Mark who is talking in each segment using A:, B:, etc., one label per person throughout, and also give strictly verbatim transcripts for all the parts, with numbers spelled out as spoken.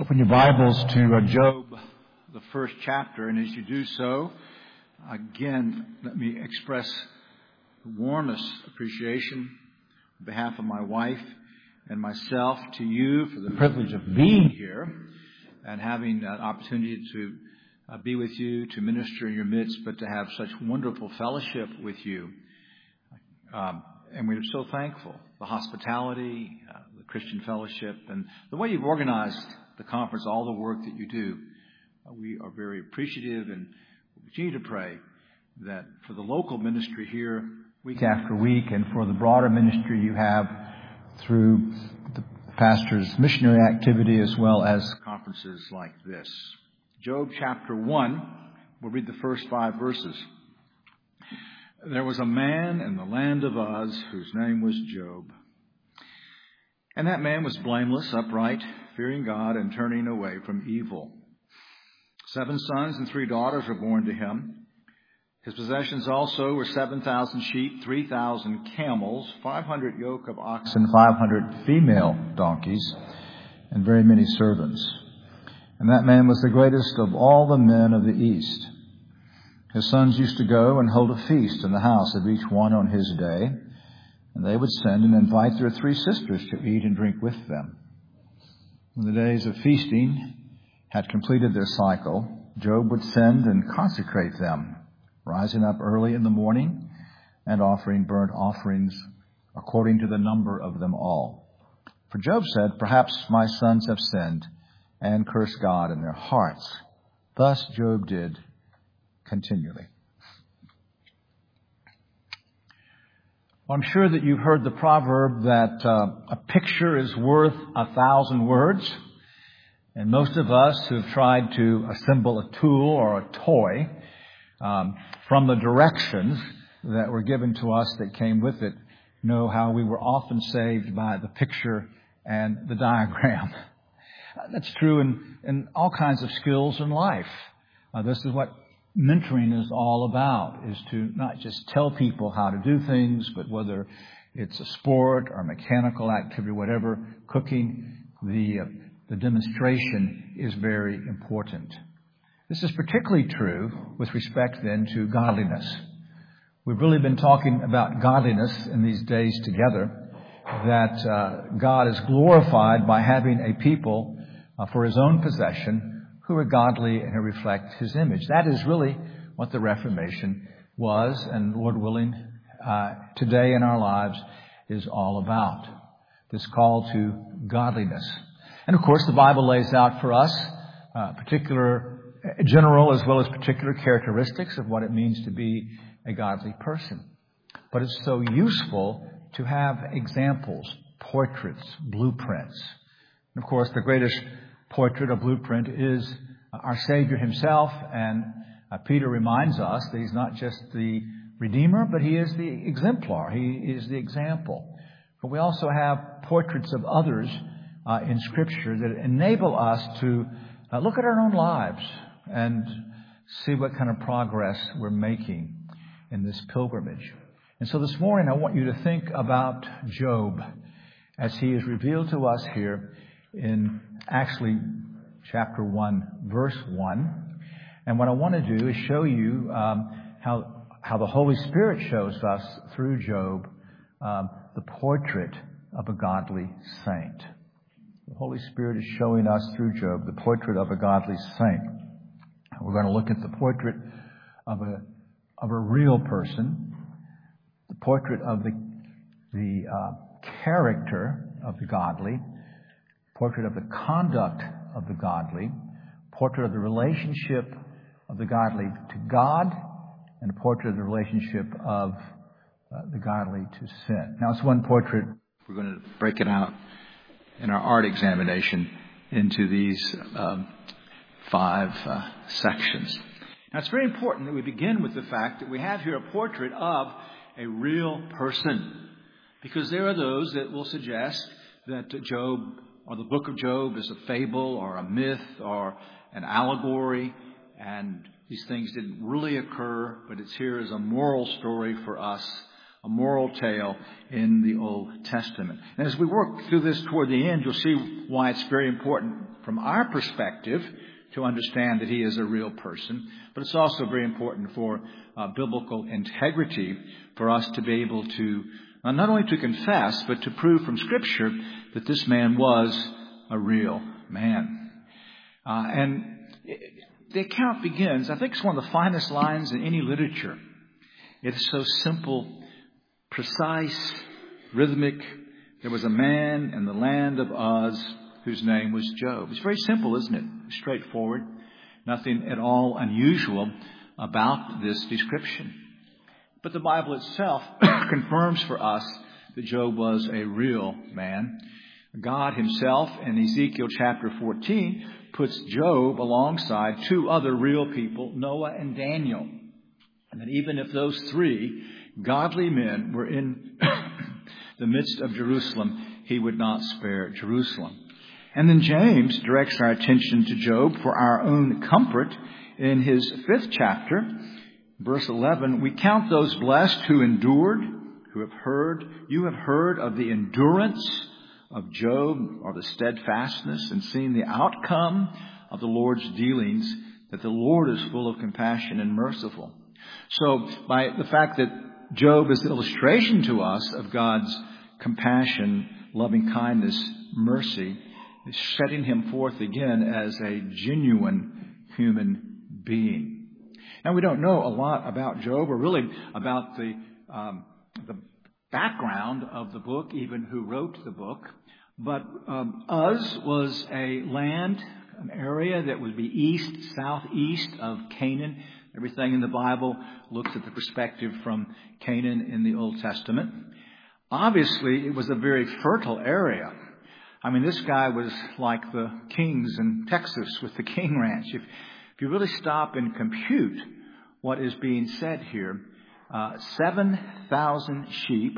A: Open your Bibles to uh, Job, the first chapter, and as you do so, again, let me express the warmest appreciation on behalf of my wife and myself to you for the privilege of being here and having an opportunity to uh, be with you, to minister in your midst, but to have such wonderful fellowship with you. Um, and we're so thankful. The hospitality, uh, the Christian fellowship, and the way you've organized the conference, all the work that you do. Uh, we are very appreciative and we'll continue to pray that for the local ministry here week after week and for the broader ministry you have through the pastor's missionary activity as well as conferences like this. Job chapter one, we'll read the first five verses. There was a man in the land of Uz whose name was Job. And that man was blameless, upright, fearing God and turning away from evil. Seven sons and three daughters were born to him. His possessions also were seven thousand sheep, three thousand camels, five hundred yoke of oxen, five hundred female donkeys, and very many servants. And that man was the greatest of all the men of the East. His sons used to go and hold a feast in the house of each one on his day, and they would send and invite their three sisters to eat and drink with them. When the days of feasting had completed their cycle, Job would send and consecrate them, rising up early in the morning and offering burnt offerings according to the number of them all. For Job said, "Perhaps my sons have sinned and cursed God in their hearts." Thus Job did continually. Well, I'm sure that you've heard the proverb that uh, a picture is worth a thousand words. And most of us who've tried to assemble a tool or a toy um, from the directions that were given to us that came with it know how we were often saved by the picture and the diagram. That's true in, in all kinds of skills in life. Uh, this is what mentoring is all about, is to not just tell people how to do things, but whether it's a sport or mechanical activity, whatever, cooking, the, uh, the demonstration is very important. This is particularly true with respect then to godliness. We've really been talking about godliness in these days together, that uh, God is glorified by having a people uh, for his own possession who are godly and who reflect his image. That is really what the Reformation was, and Lord willing, uh, today in our lives is all about. This call to godliness. And of course, the Bible lays out for us uh, particular, general as well as particular characteristics of what it means to be a godly person. But it's so useful to have examples, portraits, blueprints. And of course, the greatest portrait or blueprint is our Savior himself, and uh, Peter reminds us that he's not just the Redeemer, but he is the exemplar. He is the example. But we also have portraits of others uh, in Scripture that enable us to uh, look at our own lives and see what kind of progress we're making in this pilgrimage. And so this morning I want you to think about Job as he is revealed to us here in actually chapter one, verse one. And what I want to do is show you um, how how the Holy Spirit shows us through Job um, the portrait of a godly saint. The Holy Spirit is showing us through Job the portrait of a godly saint. We're going to look at the portrait of a of a real person, the portrait of the the uh, character of the godly, portrait of the conduct of the godly, portrait of the relationship of the godly to God, and a portrait of the relationship of uh, the godly to sin. Now, it's one portrait. We're going to break it out in our art examination into these um, five uh, sections. Now, it's very important that we begin with the fact that we have here a portrait of a real person, because there are those that will suggest that Job or the book of Job is a fable or a myth or an allegory, and these things didn't really occur, but it's here as a moral story for us, a moral tale in the Old Testament. And as we work through this toward the end, you'll see why it's very important from our perspective to understand that he is a real person, but it's also very important for uh, biblical integrity for us to be able to uh, not only to confess, but to prove from Scripture that this man was a real man. Uh, and it, the account begins, I think it's one of the finest lines in any literature. It is so simple, precise, rhythmic. There was a man in the land of Uz whose name was Job. It's very simple, isn't it? Straightforward. Nothing at all unusual about this description. But the Bible itself confirms for us that Job was a real man. God himself in Ezekiel chapter fourteen puts Job alongside two other real people, Noah and Daniel. And that even if those three godly men were in the midst of Jerusalem, he would not spare Jerusalem. And then James directs our attention to Job for our own comfort. In his fifth chapter, verse eleven, we count those blessed who endured, who have heard. You have heard of the endurance of Job, or the steadfastness, and seen the outcome of the Lord's dealings, that the Lord is full of compassion and merciful. So by the fact that Job is the illustration to us of God's compassion, loving kindness, mercy, is setting him forth again as a genuine human being. And we don't know a lot about Job, or really about the um, the background of the book, even who wrote the book. But um, Uz was a land, an area that would be east, southeast of Canaan. Everything in the Bible looks at the perspective from Canaan in the Old Testament. Obviously, it was a very fertile area. I mean, this guy was like the kings in Texas with the King Ranch. If, if you really stop and compute what is being said here, uh, seven thousand sheep,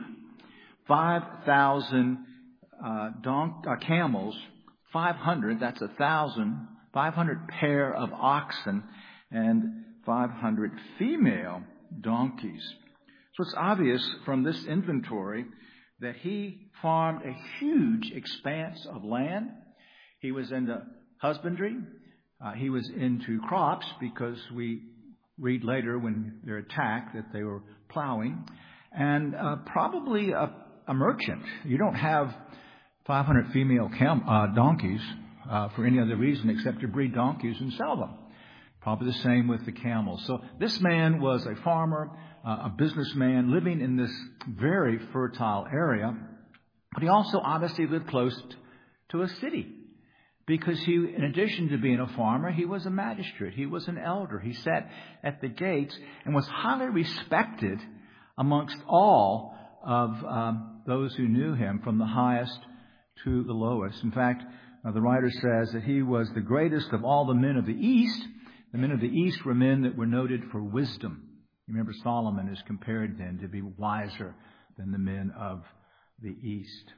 A: five thousand uh, don- uh, camels, five hundred, that's a thousand, five hundred pair of oxen, and five hundred female donkeys. So it's obvious from this inventory that he farmed a huge expanse of land. He was into husbandry. Uh, he was into crops, because we read later when they're attacked that they were plowing. And uh, probably a, a merchant. You don't have five hundred female cam- uh, donkeys uh, for any other reason except to breed donkeys and sell them. Probably the same with the camels. So this man was a farmer, uh, a businessman living in this very fertile area. But he also obviously lived close to a city, because he, in addition to being a farmer, he was a magistrate. He was an elder. He sat at the gates and was highly respected amongst all of um, those who knew him, from the highest to the lowest. In fact, uh, the writer says that he was the greatest of all the men of the East. The men of the East were men that were noted for wisdom. Remember, Solomon is compared then to be wiser than the men of the East.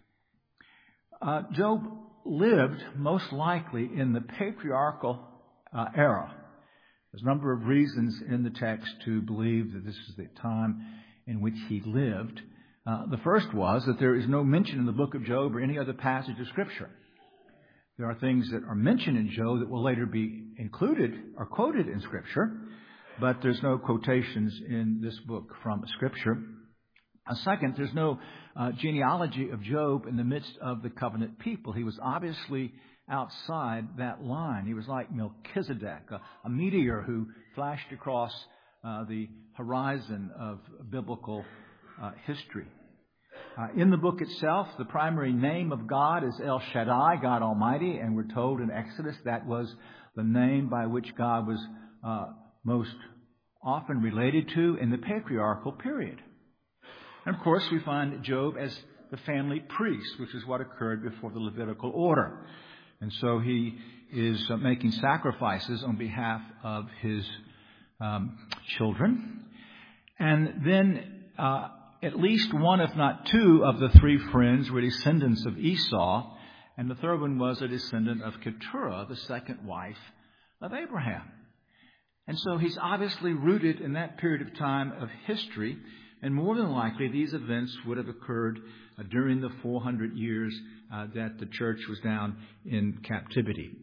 A: Uh, Job lived most likely in the patriarchal uh, era. There's a number of reasons in the text to believe that this is the time in which he lived. Uh, the first was that there is no mention in the book of Job or any other passage of Scripture. There are things that are mentioned in Job that will later be included or quoted in Scripture, but there's no quotations in this book from Scripture. Uh, second, there's no uh, genealogy of Job in the midst of the covenant people. He was obviously outside that line. He was like Melchizedek, a, a meteor who flashed across uh, the horizon of biblical uh, history. Uh, in the book itself, the primary name of God is El Shaddai, God Almighty, and we're told in Exodus that was the name by which God was uh, most often related to in the patriarchal period. And of course, we find Job as the family priest, which is what occurred before the Levitical order. And so he is uh, making sacrifices on behalf of his um, children. And then uh, at least one, if not two, of the three friends were descendants of Esau. And the third one was a descendant of Keturah, the second wife of Abraham. And so he's obviously rooted in that period of time of history. And more than likely, these events would have occurred uh, during the four hundred years uh, that the church was down in captivity.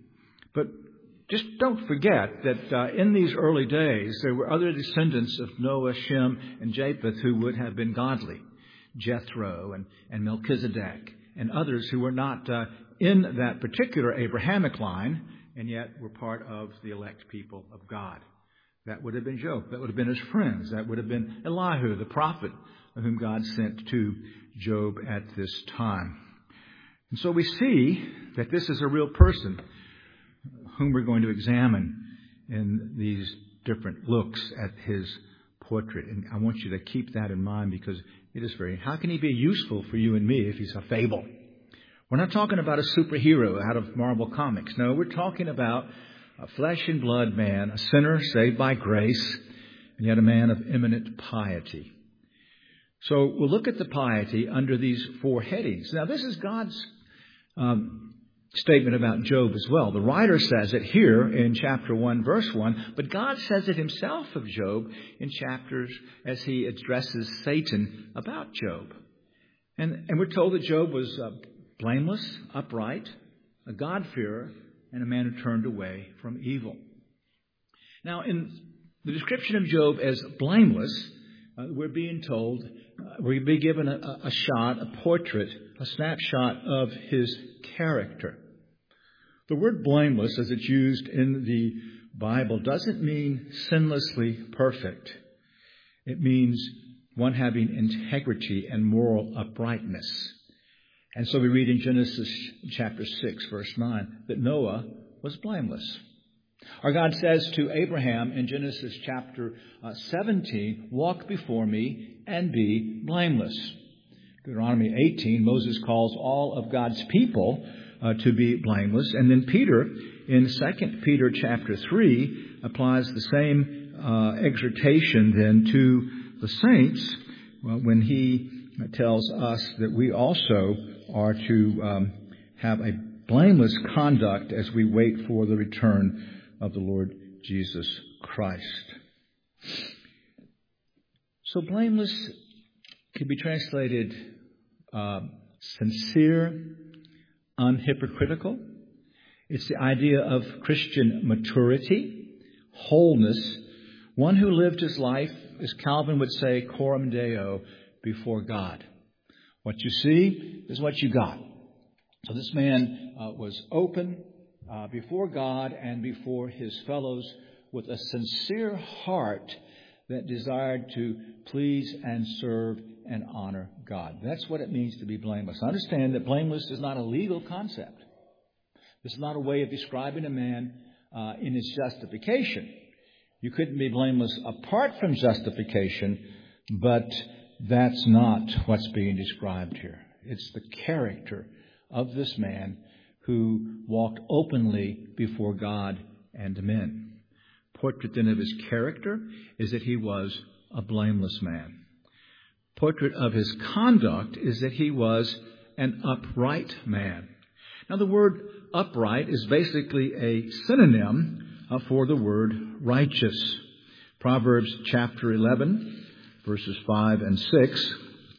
A: But just don't forget that uh, in these early days, there were other descendants of Noah, Shem, and Japheth who would have been godly. Jethro and, and Melchizedek and others who were not uh, in that particular Abrahamic line, and yet were part of the elect people of God. That would have been Job. That would have been his friends. That would have been Elihu, the prophet, whom God sent to Job at this time. And so we see that this is a real person whom we're going to examine in these different looks at his portrait. And I want you to keep that in mind, because it is very... How can he be useful for you and me if he's a fable? We're not talking about a superhero out of Marvel Comics. No, we're talking about a flesh and blood man, a sinner saved by grace, and yet a man of eminent piety. So we'll look at the piety under these four headings. Now, this is God's um, statement about Job as well. The writer says it here in chapter one, verse one, but God says it himself of Job in chapters as he addresses Satan about Job. And, and we're told that Job was uh, blameless, upright, a God-fearer, and a man who turned away from evil. Now, in the description of Job as blameless, uh, we're being told, uh, we're being given a, a shot, a portrait, a snapshot of his character. The word blameless, as it's used in the Bible, doesn't mean sinlessly perfect. It means one having integrity and moral uprightness. And so we read in Genesis chapter six, verse nine, that Noah was blameless. Our God says to Abraham in Genesis chapter seventeen, walk before me and be blameless. Deuteronomy eighteen, Moses calls all of God's people uh, to be blameless. And then Peter, in Second Peter chapter three, applies the same uh, exhortation then to the saints well, when he tells us that we also are to um, have a blameless conduct as we wait for the return of the Lord Jesus Christ. So blameless can be translated uh, sincere, unhypocritical. It's the idea of Christian maturity, wholeness, one who lived his life, as Calvin would say, coram Deo, before God. What you see is what you got. So this man uh, was open uh, before God and before his fellows with a sincere heart that desired to please and serve and honor God. That's what it means to be blameless. Understand that blameless is not a legal concept. This is not a way of describing a man uh, in his justification. You couldn't be blameless apart from justification, but that's not what's being described here. It's the character of this man who walked openly before God and men. Portrait then of his character is that he was a blameless man. Portrait of his conduct is that he was an upright man. Now, the word upright is basically a synonym for the word righteous. Proverbs chapter eleven, verses five and six.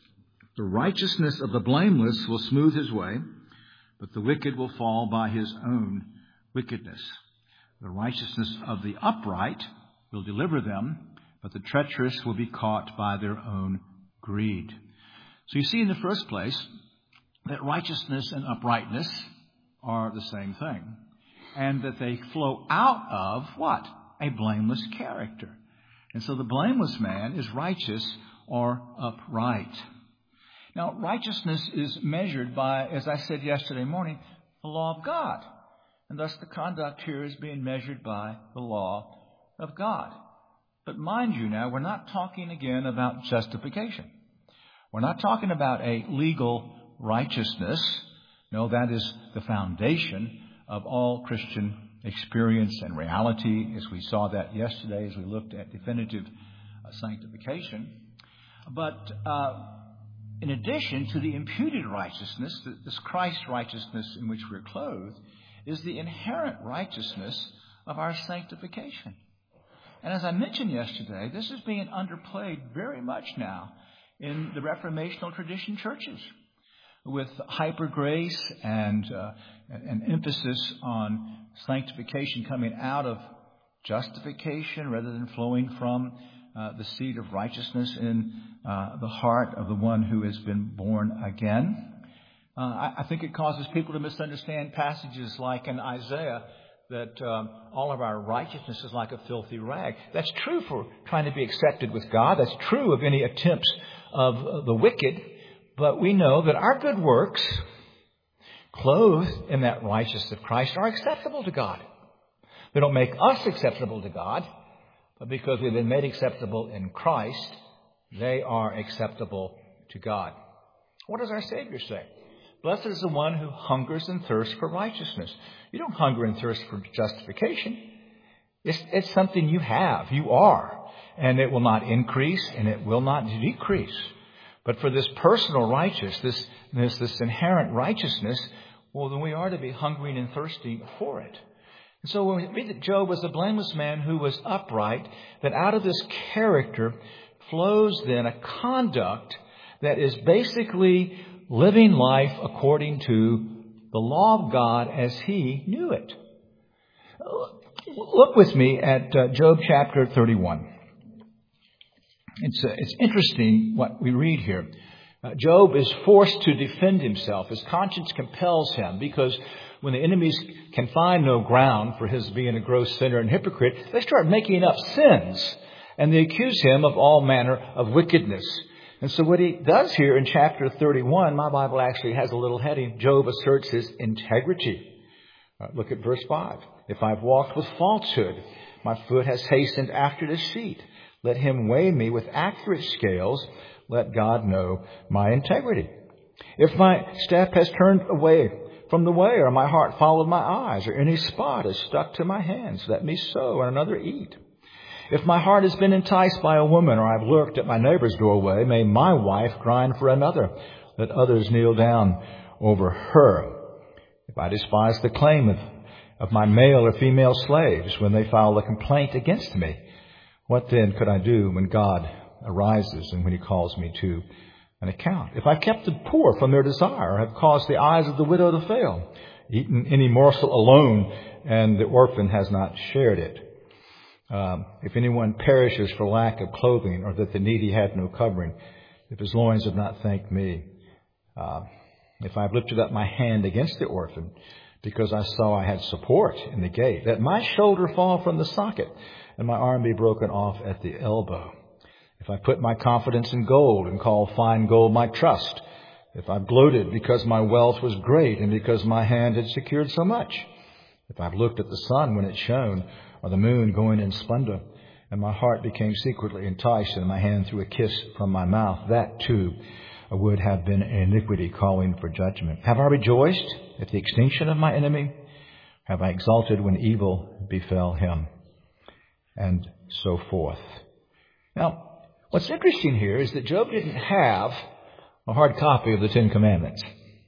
A: The righteousness of the blameless will smooth his way, but the wicked will fall by his own wickedness. The righteousness of the upright will deliver them, but the treacherous will be caught by their own greed. So you see in the first place that righteousness and uprightness are the same thing, and that they flow out of what? A blameless character. And so the blameless man is righteous or upright. Now, righteousness is measured by, as I said yesterday morning, the law of God. And thus the conduct here is being measured by the law of God. But mind you now, we're not talking again about justification. We're not talking about a legal righteousness. No, that is the foundation of all Christian experience and reality, as we saw that yesterday as we looked at definitive uh, sanctification. But uh, in addition to the imputed righteousness, this Christ righteousness in which we're clothed, is the inherent righteousness of our sanctification. And as I mentioned yesterday, this is being underplayed very much now in the Reformational tradition churches, with hyper grace and uh, an emphasis on sanctification coming out of justification rather than flowing from uh, the seed of righteousness in uh, the heart of the one who has been born again. Uh, I, I think it causes people to misunderstand passages like in Isaiah that um, all of our righteousness is like a filthy rag. That's true for trying to be accepted with God. That's true of any attempts of uh, the wicked. But we know that our good works, clothed in that righteousness of Christ, are acceptable to God. They don't make us acceptable to God, but because we've been made acceptable in Christ, they are acceptable to God. What does our Savior say? Blessed is the one who hungers and thirsts for righteousness. You don't hunger and thirst for justification. It's, it's something you have. You are. And it will not increase and it will not decrease. But for this personal righteousness, this, this, this inherent righteousness, well, then we are to be hungering and thirsting for it. And so when we read that Job was a blameless man who was upright, that out of this character flows then a conduct that is basically living life according to the law of God as he knew it. Look with me at uh, Job chapter thirty-one. It's, uh, it's interesting what we read here. Uh, Job is forced to defend himself. His conscience compels him because when the enemies can find no ground for his being a gross sinner and hypocrite, they start making up sins and they accuse him of all manner of wickedness. And so what he does here in chapter thirty-one, my Bible actually has a little heading, Job asserts his integrity. Uh, look at verse five. If I've walked with falsehood, my foot has hastened after deceit. Let him weigh me with accurate scales. Let God know my integrity. If my step has turned away from the way, or my heart followed my eyes, or any spot is stuck to my hands, let me sow and another eat. If my heart has been enticed by a woman, or I've lurked at my neighbor's doorway, may my wife grind for another. Let others kneel down over her. If I despise the claim of, of my male or female slaves when they file a complaint against me, what then could I do when God arises and when he calls me to an account? If I've kept the poor from their desire, or have caused the eyes of the widow to fail, eaten any morsel alone, and the orphan has not shared it. Um, if anyone perishes for lack of clothing, or that the needy had no covering, if his loins have not thanked me, uh, if I've lifted up my hand against the orphan, because I saw I had support in the gate, let my shoulder fall from the socket, and my arm be broken off at the elbow. If I put my confidence in gold, and call fine gold my trust, if I've gloated because my wealth was great, and because my hand had secured so much, if I've looked at the sun when it shone, or the moon going in splendor, and my heart became secretly enticed, and my hand threw a kiss from my mouth, that too would have been iniquity calling for judgment. Have I rejoiced at the extinction of my enemy? Have I exulted when evil befell him? And so forth. Now, what's interesting here is that Job didn't have a hard copy of the Ten Commandments.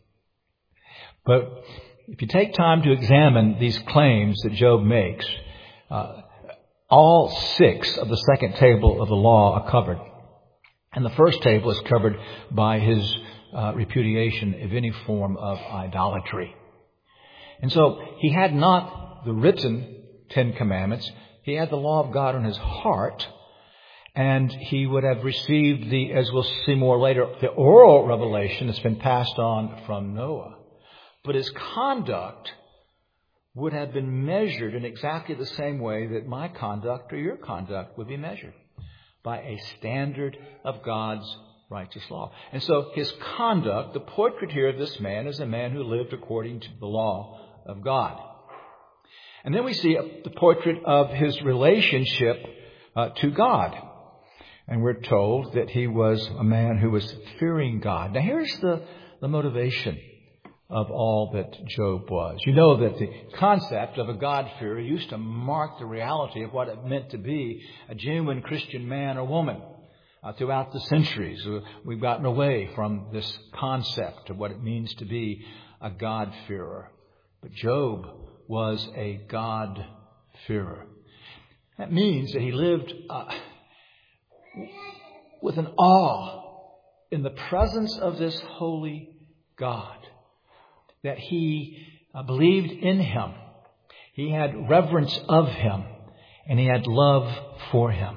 A: But if you take time to examine these claims that Job makes, Uh, all six of the second table of the law are covered. And the first table is covered by his uh, repudiation of any form of idolatry. And so he had not the written Ten Commandments. He had the law of God in his heart. And he would have received the, as we'll see more later, the oral revelation that's been passed on from Noah. But his conduct would have been measured in exactly the same way that my conduct or your conduct would be measured, by a standard of God's righteous law. And so his conduct, the portrait here of this man, is a man who lived according to the law of God. And then we see the portrait of his relationship uh, to God. And we're told that he was a man who was fearing God. Now here's the, the motivation of all that Job was. You know that the concept of a God-fearer used to mark the reality of what it meant to be a genuine Christian man or woman. Uh, throughout the centuries, we've gotten away from this concept of what it means to be a God-fearer. But Job was a God-fearer. That means that he lived uh, with an awe in the presence of this holy God. That he uh, believed in him. He had reverence of him, and he had love for him.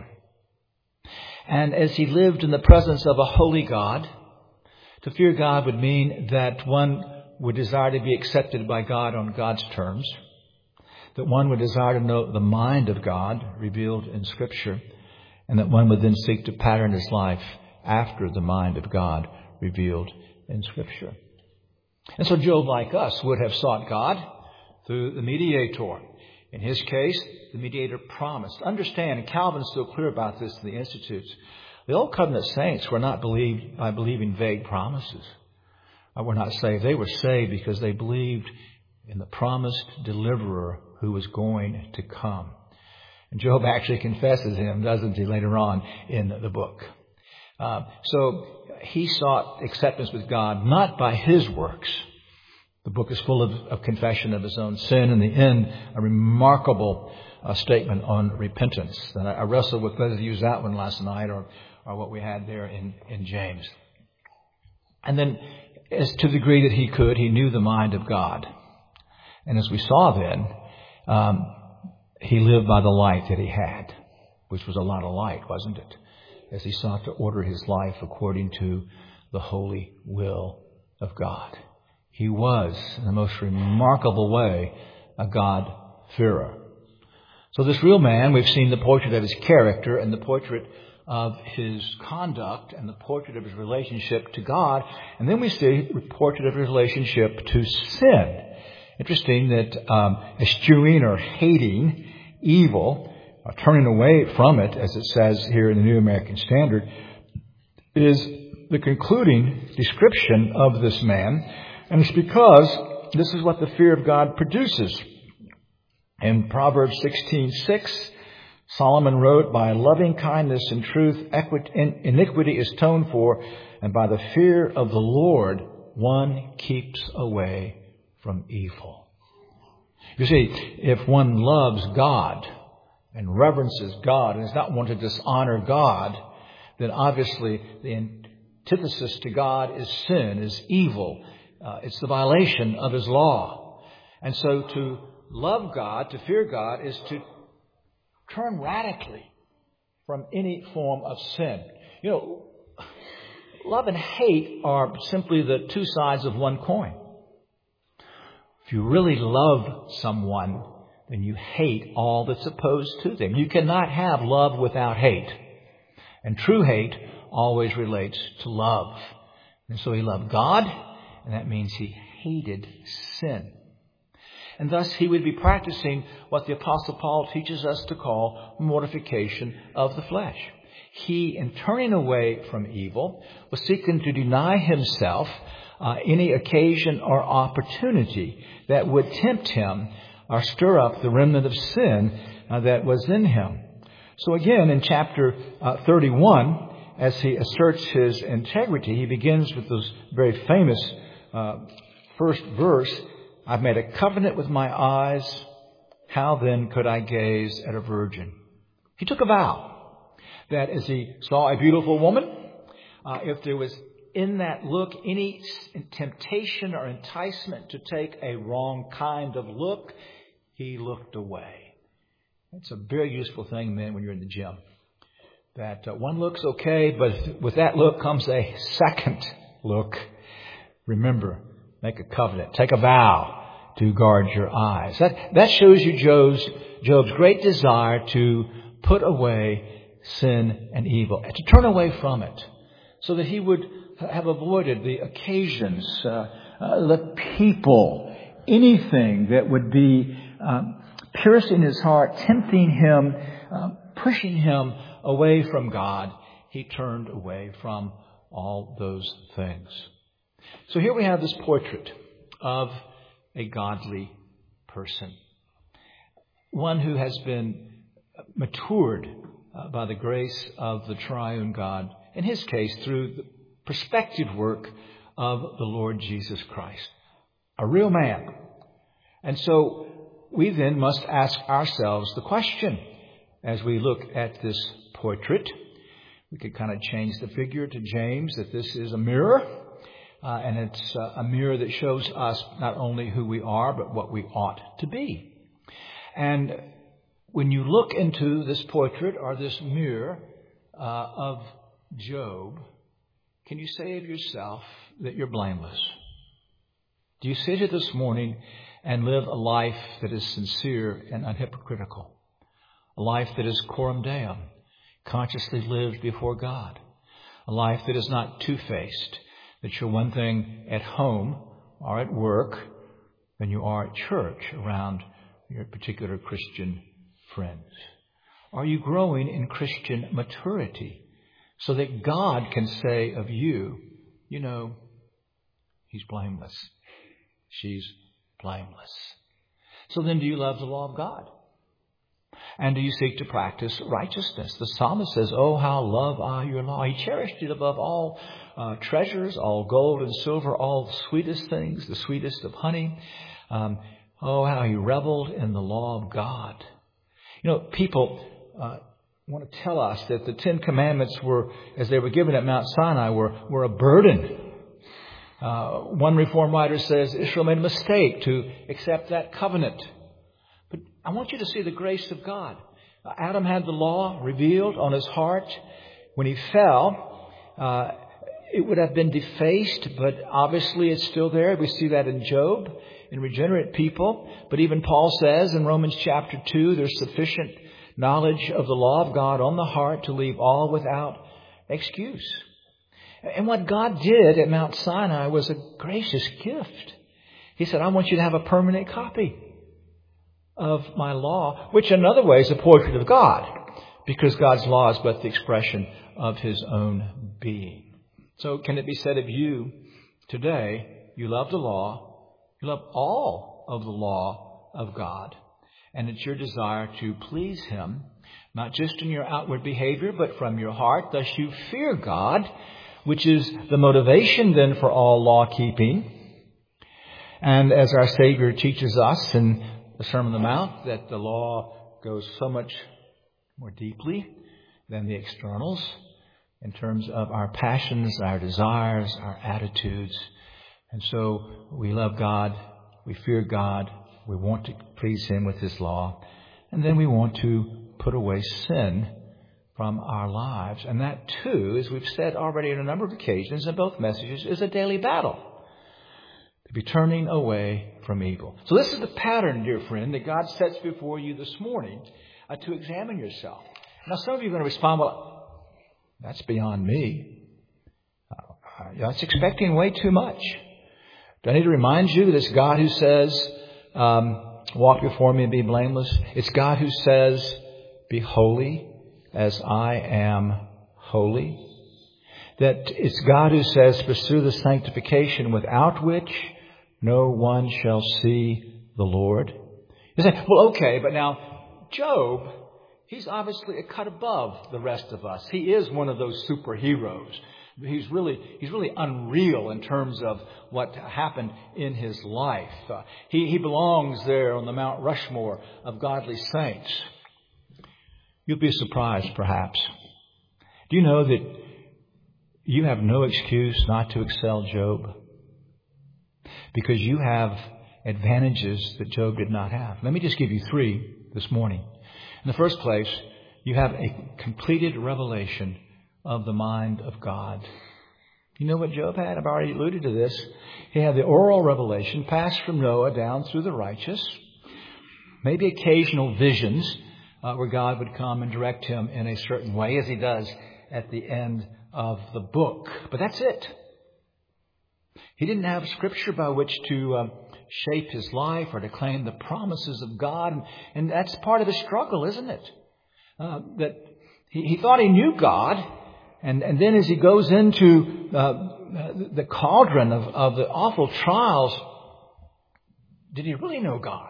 A: And as he lived in the presence of a holy God, to fear God would mean that one would desire to be accepted by God on God's terms, that one would desire to know the mind of God revealed in Scripture, and that one would then seek to pattern his life after the mind of God revealed in Scripture. And so Job, like us, would have sought God through the mediator. In his case, the mediator promised. Understand, and Calvin's so clear about this in the Institutes, the Old Covenant saints were not believed by believing vague promises. Or were not saved. They were saved because they believed in the promised deliverer who was going to come. And Job actually confesses him, doesn't he, later on in the book. Uh, so he sought acceptance with God, not by his works. The book is full of, of confession of his own sin. In the end, a remarkable uh, statement on repentance. And I, I wrestled with whether to use that one last night or, or what we had there in, in James. And then, as to the degree that he could, he knew the mind of God. And as we saw then, um, he lived by the light that he had, which was a lot of light, wasn't it? As he sought to order his life according to the holy will of God. He was, in the most remarkable way, a God-fearer. So this real man, we've seen the portrait of his character and the portrait of his conduct and the portrait of his relationship to God. And then we see the portrait of his relationship to sin. Interesting that um, eschewing or hating evil, or turning away from it, as it says here in the New American Standard, is the concluding description of this man. And it's because this is what the fear of God produces. In Proverbs sixteen six, Solomon wrote, "By loving kindness and truth, iniquity is atoned for, and by the fear of the Lord, one keeps away from evil." You see, if one loves God and reverences God and is not one to dishonor God, then obviously the antithesis to God is sin, is evil. Uh, it's the violation of his law. And so to love God, to fear God, is to turn radically from any form of sin. You know, love and hate are simply the two sides of one coin. If you really love someone, then you hate all that's opposed to them. You cannot have love without hate. And true hate always relates to love. And so he loved God, and that means he hated sin. And thus he would be practicing what the Apostle Paul teaches us to call mortification of the flesh. He, in turning away from evil, was seeking to deny himself uh, any occasion or opportunity that would tempt him or stir up the remnant of sin uh, that was in him. So again, in chapter uh, thirty-one, as he asserts his integrity, he begins with those very famous uh, first verse, "I've made a covenant with my eyes. How then could I gaze at a virgin?" He took a vow that as he saw a beautiful woman, uh, if there was in that look any temptation or enticement to take a wrong kind of look, he looked away. It's a very useful thing, man, when you're in the gym. That uh, one look's okay, but with that look comes a second look. Remember, make a covenant. Take a vow to guard your eyes. That that shows you Job's, Job's great desire to put away sin and evil, and to turn away from it, so that he would have avoided the occasions, uh, uh, the people, anything that would be um, piercing his heart, tempting him, uh, pushing him away from God. He turned away from all those things. So here we have this portrait of a godly person. One who has been matured uh, by the grace of the triune God. In his case, through the perspective work of the Lord Jesus Christ. A real man. And so we then must ask ourselves the question as we look at this portrait. We could kind of change the figure to James, that this is a mirror. Uh, and it's uh, a mirror that shows us not only who we are, but what we ought to be. And when you look into this portrait or this mirror uh, of Job, can you say of yourself that you're blameless? Do you sit here this morning and live a life that is sincere and unhypocritical? A life that is coram Deo, consciously lived before God. A life that is not two-faced, that you're one thing at home or at work than you are at church around your particular Christian friends. Are you growing in Christian maturity so that God can say of you, you know, he's blameless. She's blameless. So then, do you love the law of God? And do you seek to practice righteousness? The psalmist says, oh, how love I your law. He cherished it above all uh, treasures, all gold and silver, all the sweetest things, the sweetest of honey. Um, oh, how he reveled in the law of God. You know, people uh, want to tell us that the Ten Commandments were, as they were given at Mount Sinai, were, were a burden. Uh, one Reformed writer says Israel made a mistake to accept that covenant. But I want you to see the grace of God. Uh, Adam had the law revealed on his heart. When he fell, uh, it would have been defaced, but obviously it's still there. We see that in Job, in regenerate people. But even Paul says in Romans chapter two, there's sufficient knowledge of the law of God on the heart to leave all without excuse. And what God did at Mount Sinai was a gracious gift. He said, I want you to have a permanent copy of my law, which in other ways is a portrait of God, because God's law is but the expression of his own being. So can it be said of you today, you love the law, you love all of the law of God, and it's your desire to please him, not just in your outward behavior, but from your heart. Thus you fear God, which is the motivation then for all law keeping. And as our Savior teaches us in the Sermon on the Mount, that the law goes so much more deeply than the externals in terms of our passions, our desires, our attitudes. And so we love God, we fear God, we want to please him with his law, and then we want to put away sin from our lives. And that too, as we've said already on a number of occasions in both messages, is a daily battle. To be turning away from evil. So this is the pattern, dear friend, that God sets before you this morning uh, to examine yourself. Now some of you are going to respond, well, that's beyond me. Uh, that's expecting way too much. Do I need to remind you that it's God who says, um, walk before me and be blameless? It's God who says, be holy as I am holy. That it's God who says, pursue the sanctification without which no one shall see the Lord. You say, well, okay, but now Job, he's obviously a cut above the rest of us. He is one of those superheroes. He's really, he's really unreal in terms of what happened in his life. Uh, he, he belongs there on the Mount Rushmore of godly saints. You'll be surprised, perhaps. Do you know that you have no excuse not to excel Job? Because you have advantages that Job did not have. Let me just give you three this morning. In the first place, you have a completed revelation of the mind of God. You know what Job had? I've already alluded to this. He had the oral revelation passed from Noah down through the righteous. Maybe occasional visions uh, where God would come and direct him in a certain way, as he does at the end of the book. But that's it. He didn't have scripture by which to uh, shape his life or to claim the promises of God. And, and that's part of the struggle, isn't it? Uh, that he, he thought he knew God. And, and then as he goes into uh, the cauldron of, of the awful trials, did he really know God?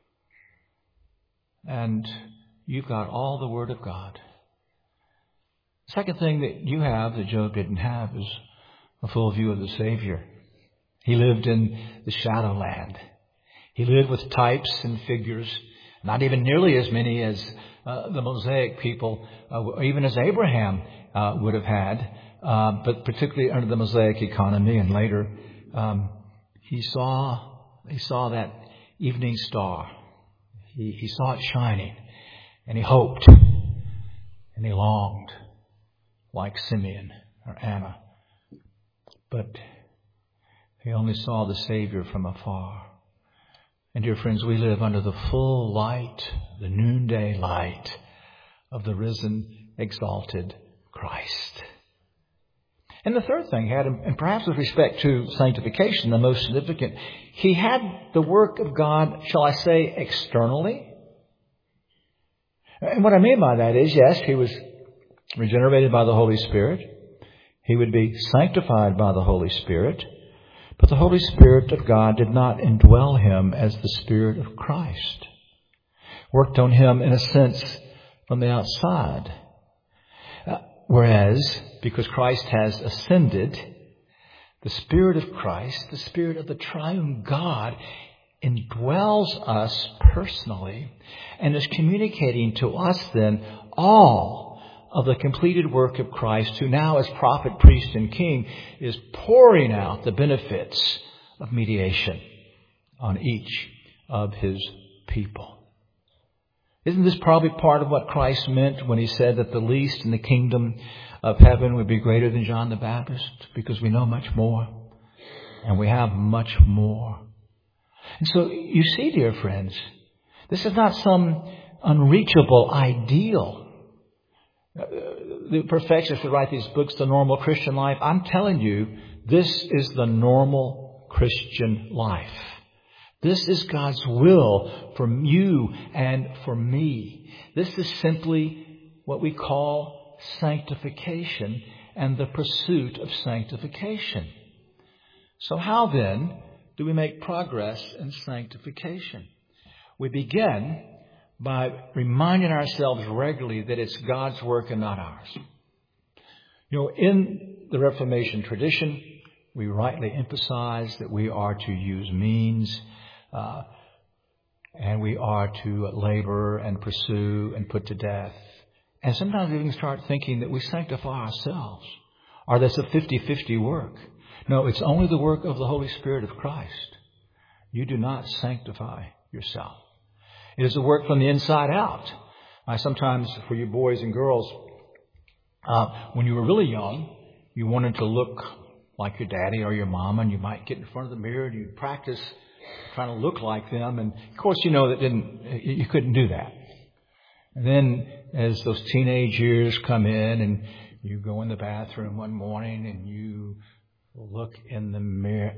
A: And you've got all the Word of God. The second thing that you have that Job didn't have is a full view of the Savior. He lived in the shadow land. He lived with types and figures, not even nearly as many as uh, the Mosaic people, uh, or even as Abraham uh, would have had, uh, but particularly under the Mosaic economy. And later, um, he saw he saw that evening star. He, he saw it shining, and he hoped, and he longed, like Simeon or Anna. But he only saw the Savior from afar. And dear friends, we live under the full light, the noonday light of the risen, exalted Christ. And the third thing he had, and perhaps with respect to sanctification, the most significant, he had the work of God, shall I say, externally. And what I mean by that is, yes, he was regenerated by the Holy Spirit. He would be sanctified by the Holy Spirit. But the Holy Spirit of God did not indwell him as the Spirit of Christ. Worked on him, in a sense, from the outside. Uh, whereas, because Christ has ascended, the Spirit of Christ, the Spirit of the triune God, indwells us personally and is communicating to us then all of the completed work of Christ, who now as prophet, priest, and king is pouring out the benefits of mediation on each of his people. Isn't this probably part of what Christ meant when he said that the least in the kingdom of heaven would be greater than John the Baptist? Because we know much more, and we have much more. And so you see, dear friends, this is not some unreachable ideal. The perfectionists who write these books, The Normal Christian Life, I'm telling you, this is the normal Christian life. This is God's will for you and for me. This is simply what we call sanctification and the pursuit of sanctification. So how then do we make progress in sanctification? We begin by reminding ourselves regularly that it's God's work and not ours. You know, in the Reformation tradition, we rightly emphasize that we are to use means, uh, and we are to labor and pursue and put to death. And sometimes we even start thinking that we sanctify ourselves, or that's a fifty-fifty work. No, it's only the work of the Holy Spirit of Christ. You do not sanctify yourself. It is a work from the inside out. I sometimes, for you boys and girls, uh, when you were really young, you wanted to look like your daddy or your mama, and you might get in front of the mirror and you'd practice trying to look like them. And of course, you know that didn't, you couldn't do that. And then as those teenage years come in and you go in the bathroom one morning and you look in the mirror,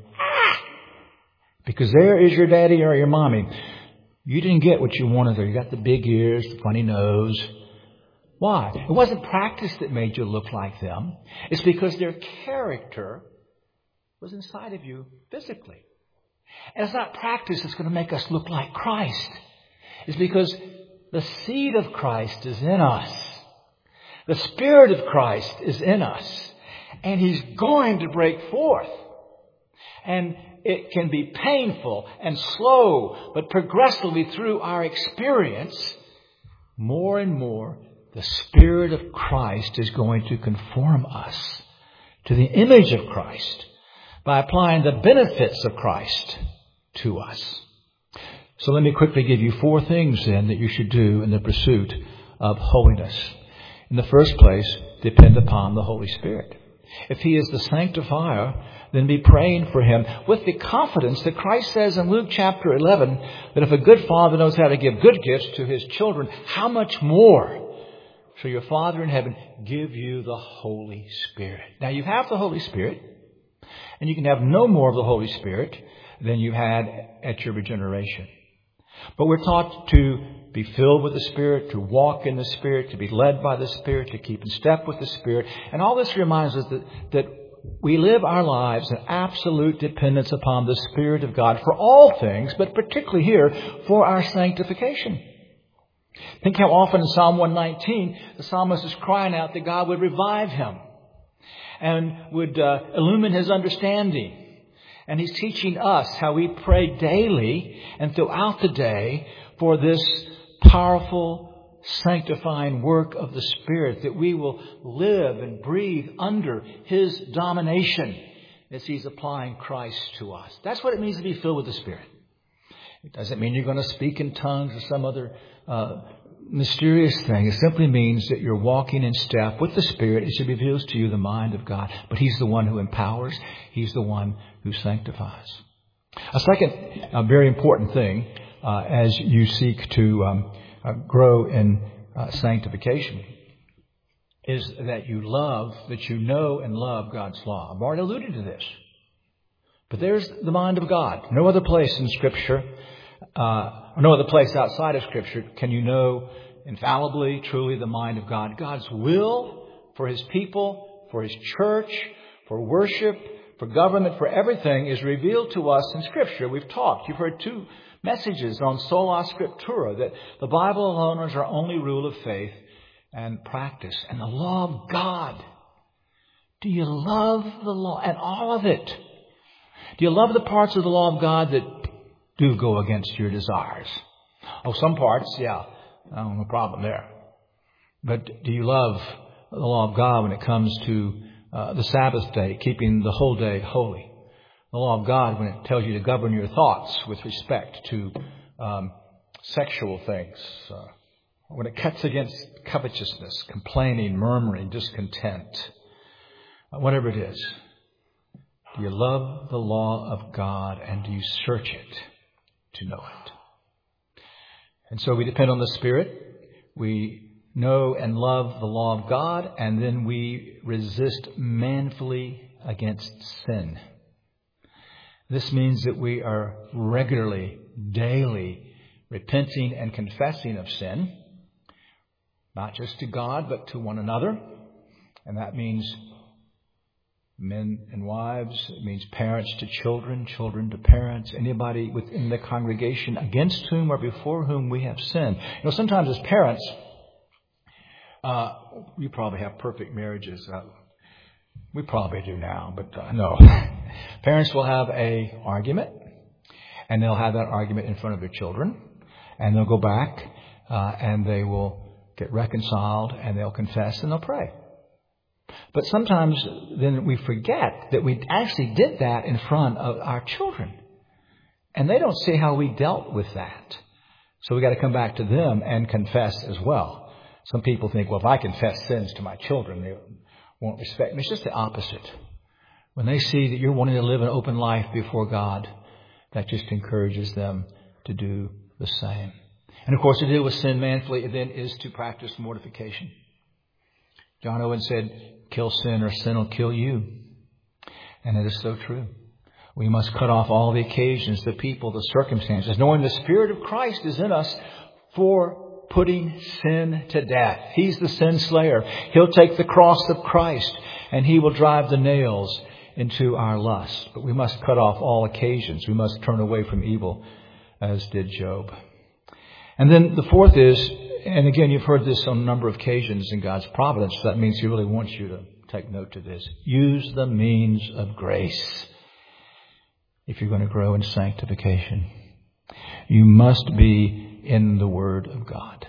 A: because there is your daddy or your mommy. You didn't get what you wanted there. You got the big ears, the funny nose. Why? It wasn't practice that made you look like them. It's because their character was inside of you physically. And it's not practice that's going to make us look like Christ. It's because the seed of Christ is in us. The Spirit of Christ is in us. And He's going to break forth. And it can be painful and slow, but progressively through our experience, more and more, the Spirit of Christ is going to conform us to the image of Christ by applying the benefits of Christ to us. So let me quickly give you four things then that you should do in the pursuit of holiness. In the first place, depend upon the Holy Spirit. If He is the sanctifier, then be praying for Him with the confidence that Christ says in Luke chapter eleven that if a good father knows how to give good gifts to his children, how much more shall your Father in heaven give you the Holy Spirit? Now you have the Holy Spirit, and you can have no more of the Holy Spirit than you had at your regeneration. But we're taught to be filled with the Spirit, to walk in the Spirit, to be led by the Spirit, to keep in step with the Spirit. And all this reminds us that, that we live our lives in absolute dependence upon the Spirit of God for all things, but particularly here for our sanctification. Think how often in Psalm one nineteen, the psalmist is crying out that God would revive him and would uh, illumine his understanding. And he's teaching us how we pray daily and throughout the day for this powerful, sanctifying work of the Spirit, that we will live and breathe under His domination as He's applying Christ to us. That's what it means to be filled with the Spirit. It doesn't mean you're going to speak in tongues or some other uh, mysterious thing. It simply means that you're walking in step with the Spirit. It reveals to you the mind of God. But He's the one who empowers. He's the one who sanctifies. A second uh, very important thing uh, as you seek to um, uh, grow in uh, sanctification is that you love, that you know and love God's law. I've already alluded to this. But there's the mind of God. No other place in Scripture, uh, no other place outside of Scripture can you know infallibly, truly the mind of God. God's will for His people, for His church, for worship, for government, for everything is revealed to us in Scripture. We've talked. You've heard two messages on sola scriptura, that the Bible alone is our only rule of faith and practice. And the law of God. Do you love the law and all of it? Do you love the parts of the law of God that do go against your desires? Oh, some parts, yeah. Oh, no problem there. But do you love the law of God when it comes to uh, the Sabbath day, keeping the whole day holy? The law of God when it tells you to govern your thoughts with respect to um, sexual things. Uh, when it cuts against covetousness, complaining, murmuring, discontent, uh, whatever it is. Do you love the law of God and do you search it to know it? And so we depend on the Spirit. We know and love the law of God, and then we resist manfully against sin. This means that we are regularly, daily repenting and confessing of sin, not just to God, but to one another. And that means men and wives. It means parents to children, children to parents, anybody within the congregation against whom or before whom we have sinned. You know, sometimes as parents, uh, you probably have perfect marriages. Uh, we probably do now, but uh, no. Parents will have a argument, and they'll have that argument in front of their children, and they'll go back, uh, and they will get reconciled, and they'll confess, and they'll pray. But sometimes then we forget that we actually did that in front of our children. And they don't see how we dealt with that. So we got to come back to them and confess as well. Some people think, well, if I confess sins to my children, they won't respect me. It's just the opposite. When they see that you're wanting to live an open life before God, that just encourages them to do the same. And of course, to deal with sin manfully then is to practice mortification. John Owen said, kill sin or sin will kill you. And it is so true. We must cut off all the occasions, the people, the circumstances, knowing the Spirit of Christ is in us for putting sin to death. He's the sin slayer. He'll take the cross of Christ and He will drive the nails into our lust. But we must cut off all occasions. We must turn away from evil as did Job. And then the fourth is, and again, you've heard this on a number of occasions in God's providence. That means He really wants you to take note of this. Use the means of grace if you're going to grow in sanctification. You must be in the Word of God.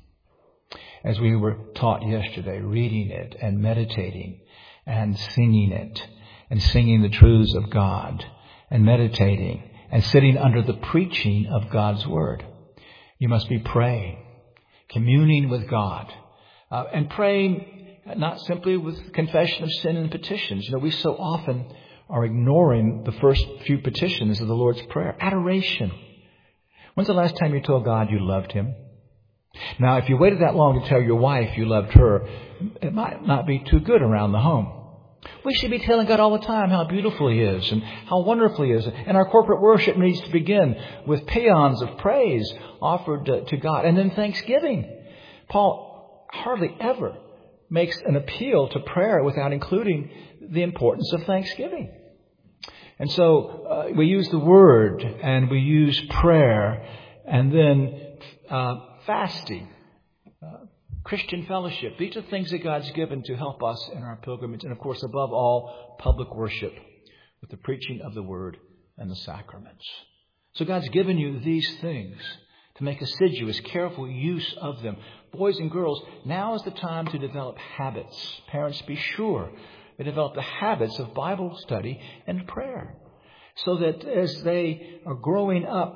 A: As we were taught yesterday, reading it and meditating and singing it and singing the truths of God and meditating and sitting under the preaching of God's Word. You must be praying. Communing with God, uh, and praying not simply with confession of sin and petitions. You know, we so often are ignoring the first few petitions of the Lord's Prayer. Adoration. When's the last time you told God you loved Him? Now, if you waited that long to tell your wife you loved her, it might not be too good around the home. We should be telling God all the time how beautiful He is and how wonderful He is. And our corporate worship needs to begin with paeans of praise offered to, to God. And then thanksgiving. Paul hardly ever makes an appeal to prayer without including the importance of thanksgiving. And so uh, we use the Word and we use prayer and then uh, fasting. Uh, Christian fellowship. These are things that God's given to help us in our pilgrimage. And of course, above all, public worship with the preaching of the Word and the sacraments. So God's given you these things to make assiduous, careful use of them. Boys and girls, now is the time to develop habits. Parents, be sure they develop the habits of Bible study and prayer. So that as they are growing up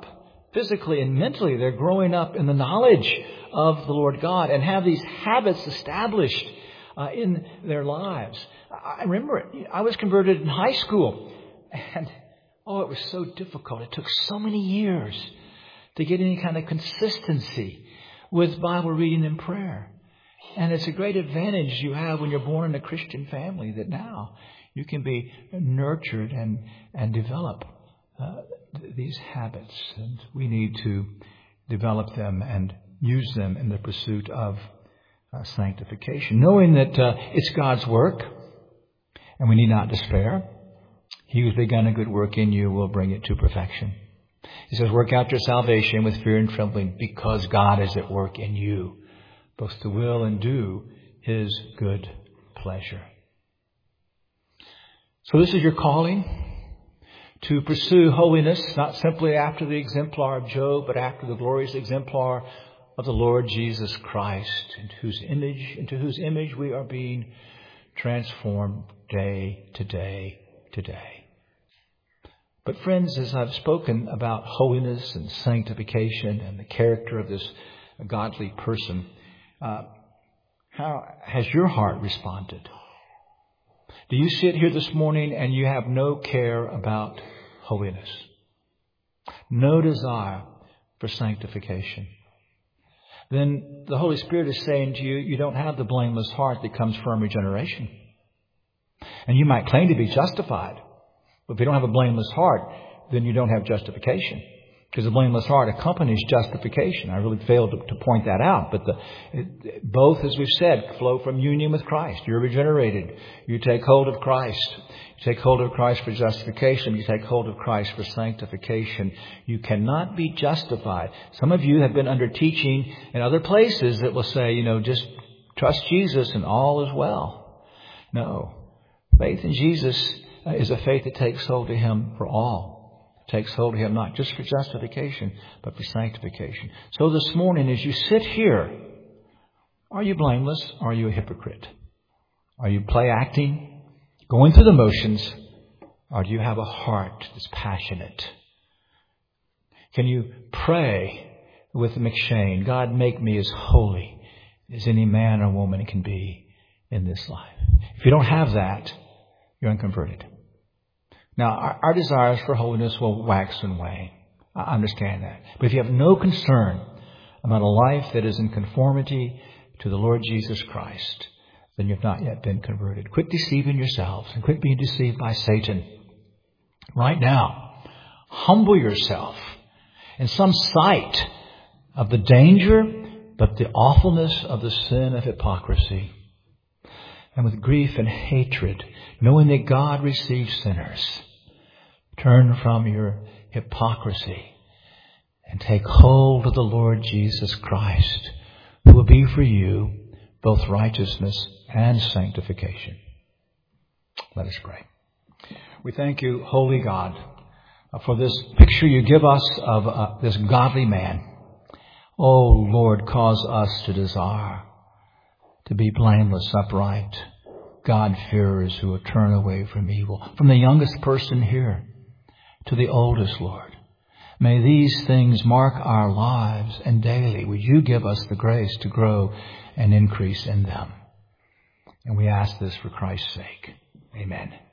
B: physically and mentally, they're growing up in the knowledge of the Lord God and have these habits established uh, in their lives. I remember it. I was converted in high school, and oh, it was so difficult. It took so many years to get any kind of consistency with Bible reading and prayer. And it's a great advantage you have when you're born in a Christian family, that now you can be nurtured and, and develop uh, th- these habits. And we need to develop them and use them in the pursuit of uh, sanctification, knowing that uh, it's God's work and we need not despair. He who's begun a good work in you will bring it to perfection. He says, work out your salvation with fear and trembling, because God is at work in you, both to will and do His good pleasure. So this is your calling, to pursue holiness, not simply after the exemplar of Job, but after the glorious exemplar of the Lord Jesus Christ, into whose image, into whose image we are being transformed day to day to day. But friends, as I've spoken about holiness and sanctification and the character of this godly person, uh, how has your heart responded? Do you sit here this morning and you have no care about holiness? No desire for sanctification? Then the Holy Spirit is saying to you, you don't have the blameless heart that comes from regeneration. And you might claim to be justified, but if you don't have a blameless heart, then you don't have justification. Because the blameless heart accompanies justification. I really failed to, to point that out. But the, it, both, as we've said, flow from union with Christ. You're regenerated. You take hold of Christ. You take hold of Christ for justification. You take hold of Christ for sanctification. You cannot be justified. Some of you have been under teaching in other places that will say, you know, just trust Jesus and all is well. No. Faith in Jesus is a faith that takes hold of Him for all. Takes hold of Him not just for justification, but for sanctification. So this morning, as you sit here, are you blameless? Are you a hypocrite? Are you play acting, going through the motions, or do you have a heart that's passionate? Can you pray with McShane, God, make me as holy as any man or woman can be in this life? If you don't have that, you're unconverted. Now, our, our desires for holiness will wax and wane. I understand that. But if you have no concern about a life that is in conformity to the Lord Jesus Christ, then you've not yet been converted. Quit deceiving yourselves and quit being deceived by Satan. Right now, humble yourself in some sight of the danger, but the awfulness of the sin of hypocrisy. And with grief and hatred, knowing that God receives sinners, turn from your hypocrisy and take hold of the Lord Jesus Christ, who will be for you both righteousness and sanctification. Let us pray. We thank you, Holy God, for this picture you give us of uh, this godly man. Oh, Lord, cause us to desire to be blameless, upright, God-fearers who will turn away from evil. From the youngest person here to the oldest, Lord. May these things mark our lives, and daily would you give us the grace to grow and increase in them. And we ask this for Christ's sake. Amen.